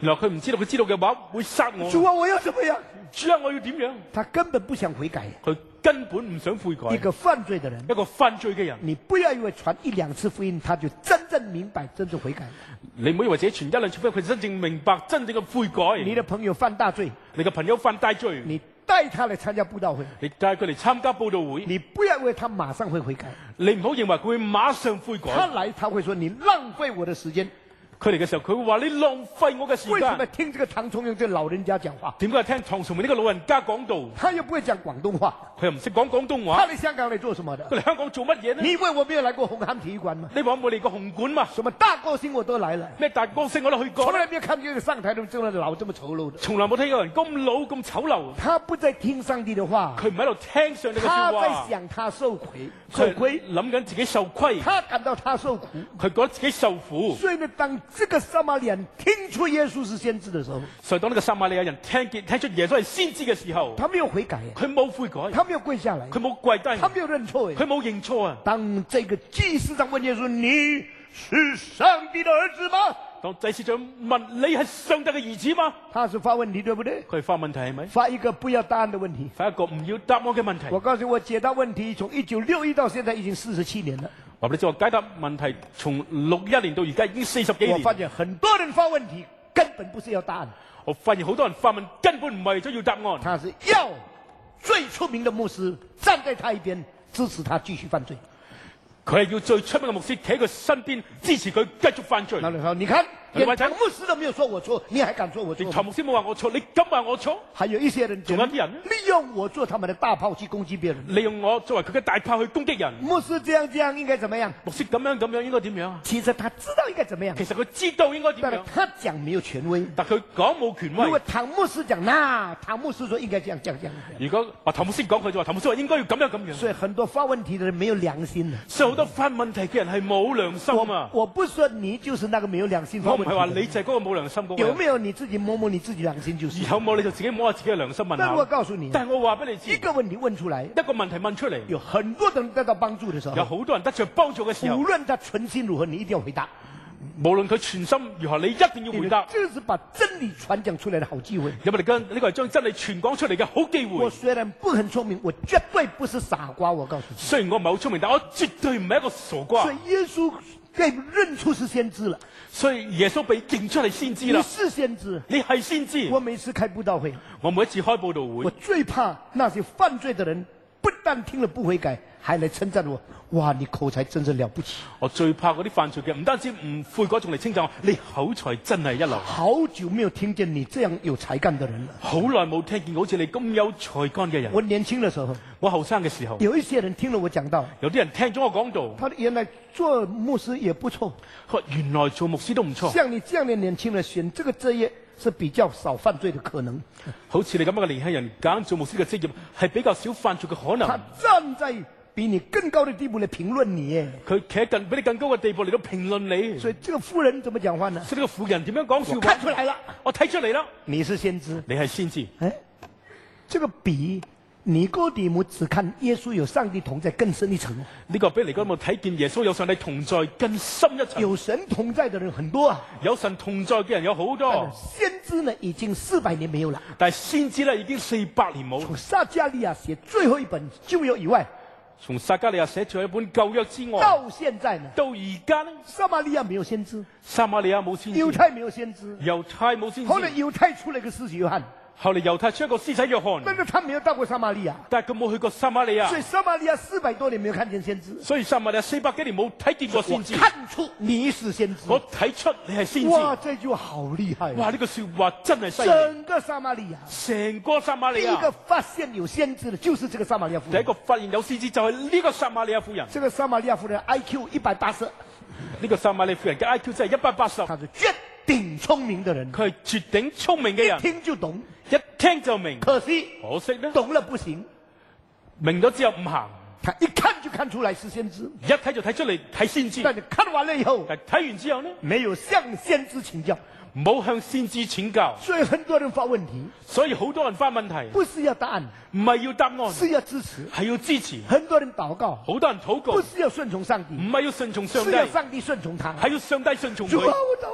原來佢唔知道，佢知道嘅話會殺我。 主啊，我要怎麼樣？ 主啊，我要點樣？ 他根本不想悔改。 佢根本唔想悔改。 一個犯罪的人， 一個犯罪嘅人， 你不要以為傳一兩次福音，他就真正明白，真正悔改。 你唔好以為自己傳一兩次福音，佢真正明白真正嘅悔改。 你的朋友犯大罪， 你嘅朋友犯大罪， 你帶他來參加佈道會， 你帶佢嚟參加佈道會， 你不要以為他馬上會悔改。 你唔好認為佢會馬上悔改。 他來他會說你浪費我的時間。 佢嚟嘅時候，佢會話你浪費我嘅時間。 為什麼聽這個唐崇榮這老人家講話？ 點解聽唐崇榮呢個老人家講道？ 他又不會講廣東話， 佢又唔識講廣東話。 他嚟香港嚟做什麼的？ 佢嚟香港做乜嘢呢？ 你以為我沒有來過紅磡體育館嗎？ 你話我冇嚟過紅館嘛？ 什麼大歌星我都來了， 咩大歌星我都去過。 從來沒有看見一個上台都這麼老這麼醜陋的。 從來冇睇過人咁老咁醜陋。 他不在聽上帝的話， 佢唔喺度聽上帝嘅說他話。 在想他受虧， 佢諗緊自己受虧。 他感到他受苦， 佢覺得自己受苦。 所以呢，當這個撒瑪利亞人聽出耶穌是先知的時候， 所以當呢個撒瑪利亞人聽出耶穌係先知嘅時候， 他沒有悔改， 佢冇悔改， 他沒有跪下來， 佢冇跪低， 他沒有認錯， 佢冇認錯啊！ 當這個祭司長問耶穌：你是上帝的兒子嗎？ 當祭司長問你係上帝嘅兒子嗎？ 他是發問題，對不對？ 佢發問題係咪？ 發一個不要答案的問題， 發一個唔要答案嘅問題。 我告訴你，我解答問題從1961到現在已經47年了。 話俾你知，我解答問題從61年到而家已經40幾年。 我發現很多人發問題根本不是要答案， 我發現好多人發問根本唔係為咗要答案， 他是要最出名的牧師站在他一邊支持他繼續犯罪。 佢係要最出名嘅牧師企喺佢身邊支持佢繼續犯罪。 那你說，你看，連唐牧師都沒有說我錯，你還敢說我錯？ 唐牧師冇話我錯，你敢話我錯？ 還有一些人， 仲有啲人利用我做他們的大炮去攻擊別人， 利用我作為佢嘅大炮去攻擊人。 牧師這樣應該怎麼樣？ 牧師咁樣應該點樣啊？ 其實他知道應該怎麼樣， 其實佢知道應該點樣， 但他講沒有權威。 但佢講冇權威。 如果唐牧師講，那唐牧師說應該這樣。 如果唐牧師講，佢就話唐牧師話應該要咁樣。 所以很多發問題的人沒有良心。 所以好多發問題嘅人係冇良心啊！ 我不說你就是那個沒有良心發問題。 我唔係話你就係嗰個冇良心嗰個。 有沒有你自己摸摸你自己良心就是。 有冇你就自己摸下自己嘅良心問下。 但我告訴你， 但係我話俾你知， 一個問題問出來， 一個問題問出嚟， 有很多人得到幫助的時候， 有好多人得着幫助嘅時候， 無論他存心如何，你一定要回答。 無論佢全心如何，你一定要回答。 這是把真理傳講出來的好機會。 因為呢個係將真理傳講出嚟嘅好機會。 我雖然不很聰明，我絕對不是傻瓜。我告訴你， 雖然我唔係好聰明，但我絕對唔係一個傻瓜。 所以耶穌被認出是先知了。 所以耶穌被認出嚟先知啦。 你是先知， 你係先知。 我每次開佈道會， 我每一次開佈道會， 我最怕那些犯罪的人，不但聽了不悔改，還來稱讚我。哇，你口才真是了不起！ 我最怕嗰啲犯罪嘅，唔單止唔悔改，仲嚟稱讚我，你口才真係一流。 好久沒有聽見你這樣有才幹的人了。 好耐冇聽見好似你咁有才幹嘅人。 我年輕的時候， 我後生嘅時候， 有一些人聽了我講道， 有啲人聽咗我講道， 他原來做牧師也不錯。 原來做牧師都唔錯。 像你這樣的年輕人選這個職業是比較少犯罪的可能。 好似你咁樣嘅年輕人揀做牧師嘅職業係比較少犯罪嘅可能。 他站在比你更高的地步來評論你， 佢企喺比你更高嘅地步嚟到評論你。 所以這個婦人怎麼講話呢？ 所以呢個婦人點樣講說話？ 我看出來了， 我睇出嚟啦。 你是先知， 你係先知。 哎，這個比尼哥底母只看耶穌有上帝同在更深一層。 呢個比尼哥底母睇見耶穌有上帝同在更深一層。 有神同在的人很多啊， 有神同在嘅人有好多。 先知呢已經400年沒有了， 但係先知呢已經400年冇。 從撒迦利亞寫最後一本舊約以外， 從撒迦利亞寫咗一本舊約之外， 到現在呢， 到而家呢， 撒瑪利亞沒有先知， 撒瑪利亞冇先知， 猶太沒有先知， 猶太冇先知。 後來猶太出了一個施洗約翰， 後嚟猶太出一個施洗約翰， 但是他沒有到過撒瑪利亞， 但係佢冇去過撒瑪利亞， 所以撒瑪利亞400多年沒有看見先知。 所以撒瑪利亞400幾年冇睇見過先知。 我看出你是先知， 我睇出你係先知。 哇，這句話好厲害！ 哇，呢個說話真係犀利。 整個撒瑪利亞， 成個撒瑪利亞， 第一個發現有先知的，就是這個撒瑪利亞婦人。 第一個發現有先知就係呢個撒瑪利亞婦人。 這個撒瑪利亞婦人 IQ 180， 呢個撒瑪利亞婦人嘅 IQ 真係180。 他是絕頂聰明的人， 佢係絕頂聰明嘅人， 一聽就懂， 一聽就明。 可惜呢， 懂了不行， 明咗之後唔行。 他一看就看出來是先知， 一睇就睇出嚟睇先知。 但你看完了以後， 但睇完之後呢， 沒有向先知請教， 冇向先知請教， 所以很多人發問題， 所以好多人發問題， 不是要答案， 唔係要答案， 是要支持， 係要支持。 很多人禱告， 好多人禱告， 不是要順從上帝， 唔係要順從上帝， 是要上帝順從他， 係要上帝順從主啊， 佢。 我禱告你，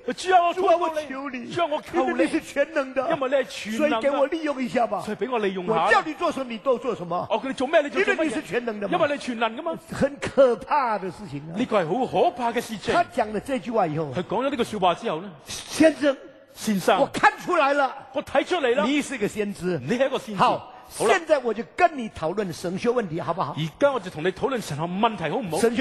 主啊，我主啊，我禱告求你， 主啊，我求因为你是你， 全能的， 因為你係全能所以给我嘅， 利用一下吧所。以俾我利用我下。 叫你做什麼，你都做什麼， 我叫你做咩，你就做乜因為你是嘢， 全能的嘛。 因為你全能噶嘛。 很可怕的事情啊！ 呢個係好可怕嘅事情。 他講了這句話以後， 佢講咗呢個笑話之後咧， 先生， 先生， 我看出來了， 我睇出嚟啦， 你是個先知。 你係一個先知。 好， 好啦， 現在我就跟你討論神學問題，好不好？ 而家我就同你討論神學問題，好唔好？ 神學